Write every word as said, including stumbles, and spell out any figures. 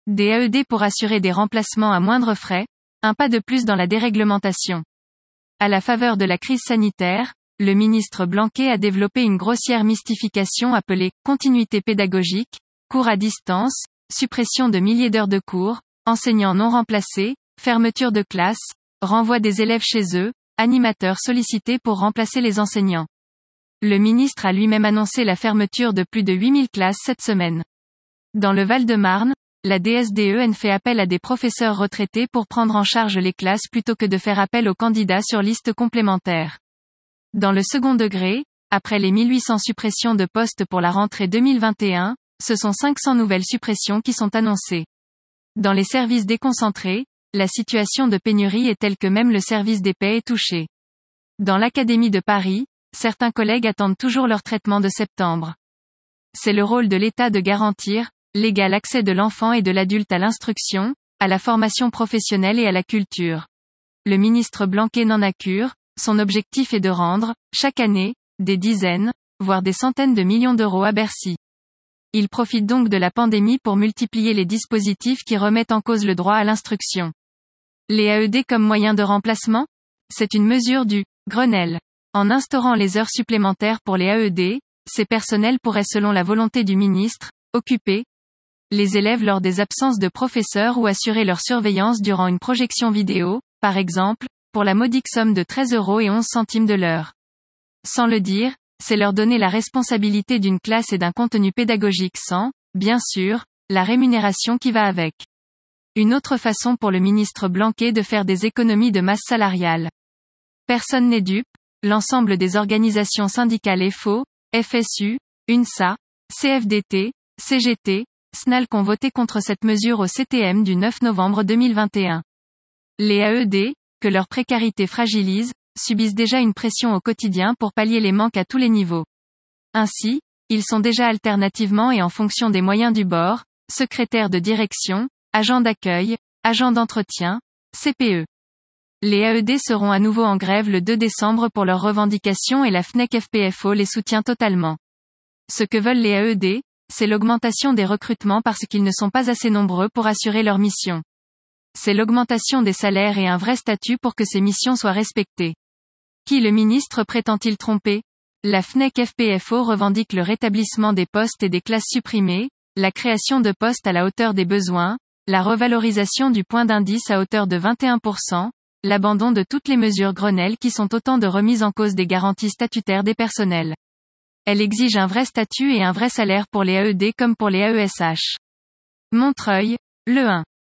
Des A E D pour assurer des remplacements à moindre frais, un pas de plus dans la déréglementation. À la faveur de la crise sanitaire, le ministre Blanquer a développé une grossière mystification appelée « continuité pédagogique », cours à distance, suppression de milliers d'heures de cours, enseignants non remplacés, fermeture de classes, renvoi des élèves chez eux, animateurs sollicités pour remplacer les enseignants. Le ministre a lui-même annoncé la fermeture de plus de huit mille classes cette semaine. Dans le Val-de-Marne, la D S D E N fait appel à des professeurs retraités pour prendre en charge les classes plutôt que de faire appel aux candidats sur liste complémentaire. Dans le second degré, après les mille huit cents suppressions de postes pour la rentrée deux mille vingt et un, ce sont cinq cents nouvelles suppressions qui sont annoncées. Dans les services déconcentrés, la situation de pénurie est telle que même le service des paix est touché. Dans l'Académie de Paris, certains collègues attendent toujours leur traitement de septembre. C'est le rôle de l'État de garantir l'égal accès de l'enfant et de l'adulte à l'instruction, à la formation professionnelle et à la culture. Le ministre Blanquer n'en a cure, son objectif est de rendre, chaque année, des dizaines, voire des centaines de millions d'euros à Bercy. Il profite donc de la pandémie pour multiplier les dispositifs qui remettent en cause le droit à l'instruction. Les A E D comme moyen de remplacement ? C'est une mesure du Grenelle. En instaurant les heures supplémentaires pour les A E D, ces personnels pourraient selon la volonté du ministre, occuper les élèves lors des absences de professeurs ou assurer leur surveillance durant une projection vidéo, par exemple, pour la modique somme de treize euros et onze centimes de l'heure. Sans le dire, c'est leur donner la responsabilité d'une classe et d'un contenu pédagogique sans, bien sûr, la rémunération qui va avec. Une autre façon pour le ministre Blanquer de faire des économies de masse salariale. Personne n'est dupe, l'ensemble des organisations syndicales est faux, F S U, UNSA, C F D T, C G T, S N A L qui ont voté contre cette mesure au C T M du neuf novembre deux mille vingt et un. Les A E D, que leur précarité fragilise, subissent déjà une pression au quotidien pour pallier les manques à tous les niveaux. Ainsi, ils sont déjà alternativement et en fonction des moyens du bord, secrétaires de direction, agents d'accueil, agents d'entretien, C P E. Les A E D seront à nouveau en grève le deux décembre pour leurs revendications et la F N E C F P F O les soutient totalement. Ce que veulent les A E D, c'est l'augmentation des recrutements parce qu'ils ne sont pas assez nombreux pour assurer leur mission. C'est l'augmentation des salaires et un vrai statut pour que ces missions soient respectées. Qui le ministre prétend-il tromper ? La F N E C F P F O revendique le rétablissement des postes et des classes supprimées, la création de postes à la hauteur des besoins, la revalorisation du point d'indice à hauteur de vingt et un pour cent, l'abandon de toutes les mesures Grenelle qui sont autant de remises en cause des garanties statutaires des personnels. Elle exige un vrai statut et un vrai salaire pour les A E D comme pour les A E S H. Montreuil, Le un.